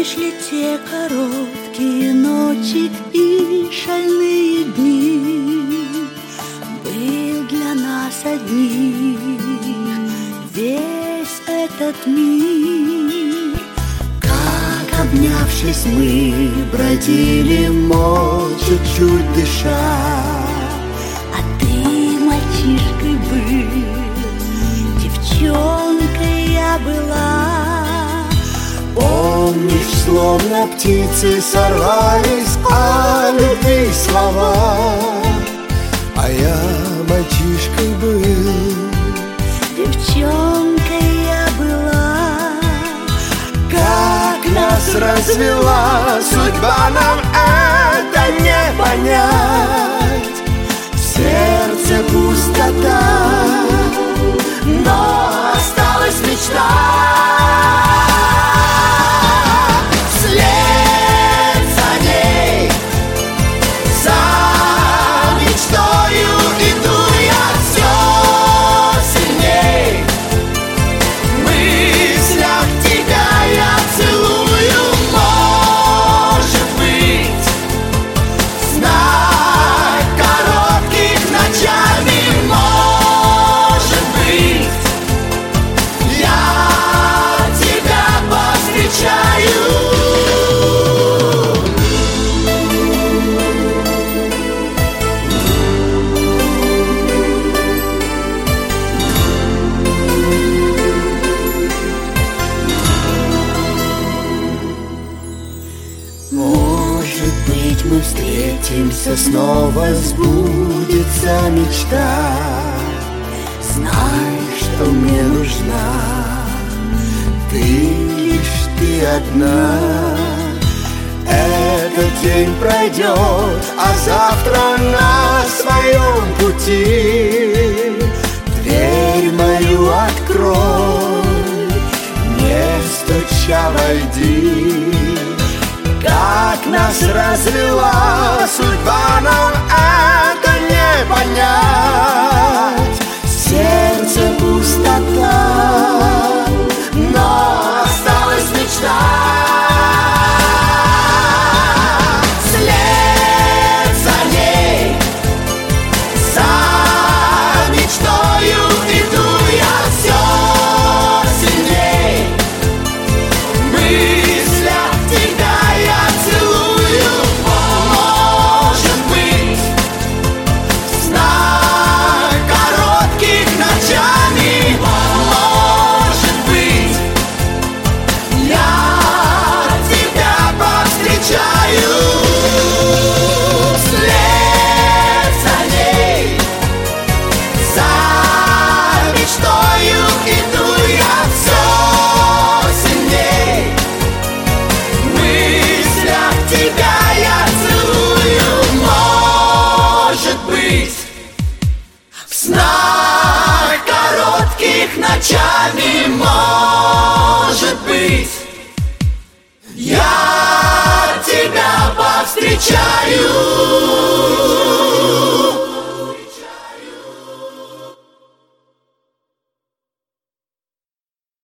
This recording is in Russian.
Помнишь ли те короткие ночи и шальные дни? Был для нас одних весь этот мир. Как, обнявшись, мы бродили молча, чуть дыша. А ты мальчишкой был, девчонкой я была. Помнишь, словно птицы сорвались о любви слова, а я мальчишкой был, девчонкой я была. Как нас развела судьба, нам это не понять. В сердце пустота, но осталась мечта. Может быть, мы встретимся снова, сбудется мечта. Знай, что мне нужна ты, лишь ты одна. Этот день пройдет, а завтра на своем пути дверь мою открой, не стуча войди. Как нас развела судьба, нам это не понять. В сердце пустота, но осталась мечта. Вслед за ней, за мечтою иду я все сильней. В мыслях тебя я целую, может быть, в снах коротких ночами, может быть, я тебя повстречаю. Вслед за ней, за мечтою иду я все сильней. В мыслях тебя я целую, может быть, в снах коротких ночами, может быть, я тебя повстречаю.